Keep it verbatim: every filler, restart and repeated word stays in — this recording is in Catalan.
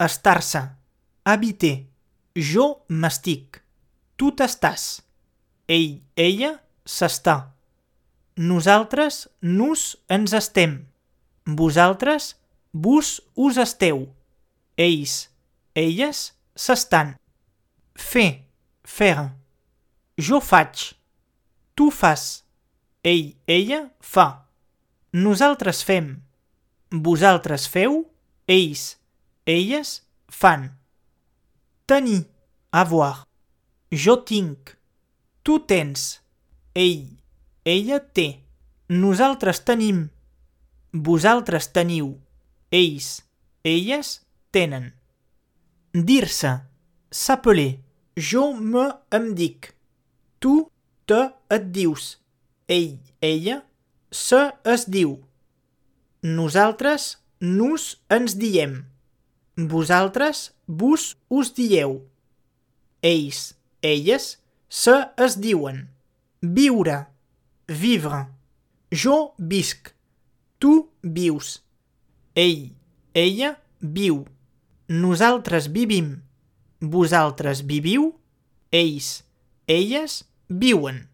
estar-se, habiter. Jo m'estic. Tu t'estàs. Ell, ella, s'està. Nosaltres, nus, ens estem. Vosaltres, vos, us esteu. Ells, elles, s'estan. Fer, faire. Jo faig. Tu fas. Ell, ella, fa. Nosaltres fem. Vosaltres feu. Ells, elles, fan. Tenir, avoir. Jo tinc. Tu tens. Ell, ella té. Nosaltres tenim. Vosaltres teniu. Ells, elles, tenen. Dir-se, s'appeler. Jo me em dic. Tu te et dius. Ell, ella, se es diu. Nosaltres, nus, ens diem. Vosaltres, vos, us dieu. Ells, elles, se es diuen. Viure, vivre. Jo visc. Tu vius. Ell, ella, viu. Nosaltres vivim. Vosaltres viviu. Ells, elles, viuen.